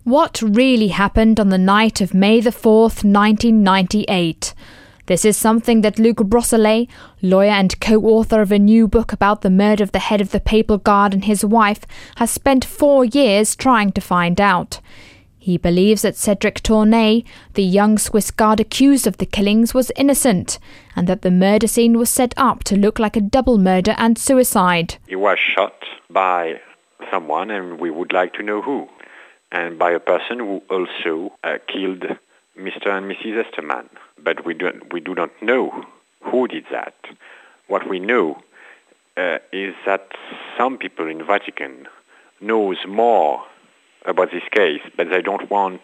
What really happened on the night of May the 4th, 1998? This is something that Luc Brossolét, lawyer and co-author of a new book about the murder of the head of the Papal Guard and his wife, has spent 4 years trying to find out. He believes that Cédric Tournay, the young Swiss guard accused of the killings, was innocent, and that the murder scene was set up to look like a double murder and suicide. He was shot by someone, and we would like to know who. And by a person who also killed Mr. and Mrs. Estermann. But we do not know who did that. What we know is that some people in the Vatican knows more about this case, but they don't want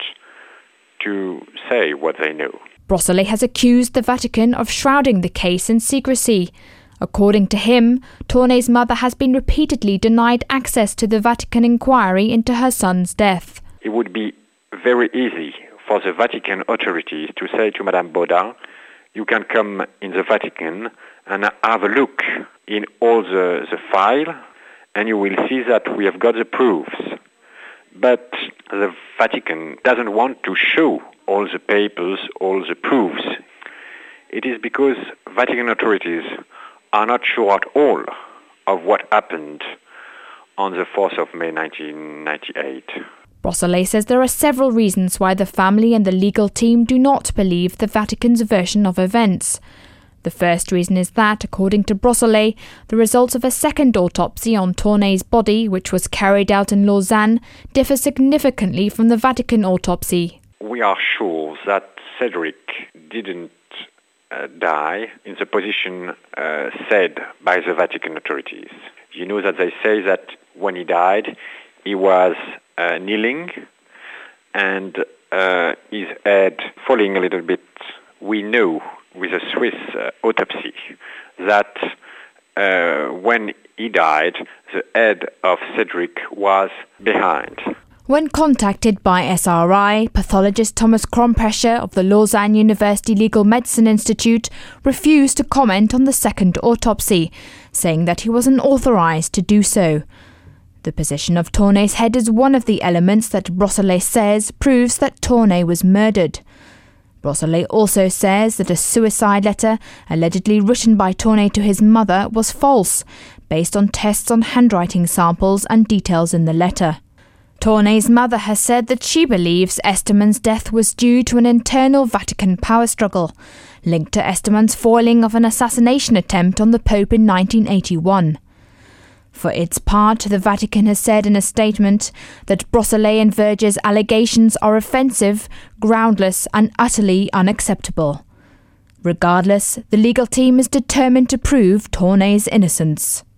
to say what they know. Brossolét has accused the Vatican of shrouding the case in secrecy. According to him, Tournay's mother has been repeatedly denied access to the Vatican inquiry into her son's death. It would be very easy for the Vatican authorities to say to Madame Baudin, you can come in the Vatican and have a look in all the file, and you will see that we have got the proofs. But the Vatican doesn't want to show all the papers, all the proofs. It is because Vatican authorities are not sure at all of what happened on the 4th of May 1998. Brossolét says there are several reasons why the family and the legal team do not believe the Vatican's version of events. The first reason is that, according to Brossolét, the results of a second autopsy on Tournay's body, which was carried out in Lausanne, differ significantly from the Vatican autopsy. We are sure that Cédric didn't die in the position said by the Vatican authorities. You know that they say that when he died, he was kneeling and his head falling a little bit. We know with a Swiss autopsy that when he died, the head of Cédric was behind. When contacted by SRI, pathologist Thomas Kromprescher of the Lausanne University Legal Medicine Institute refused to comment on the second autopsy, saying that he wasn't authorised to do so. The position of Tournay's head is one of the elements that Brossolét says proves that Tournay was murdered. Brossolét also says that a suicide letter allegedly written by Tournay to his mother was false, based on tests on handwriting samples and details in the letter. Tournay's mother has said that she believes Estermann's death was due to an internal Vatican power struggle, linked to Estermann's foiling of an assassination attempt on the Pope in 1981. For its part, the Vatican has said in a statement that Brossolét and Verger's allegations are offensive, groundless and utterly unacceptable. Regardless, the legal team is determined to prove Tournay's innocence.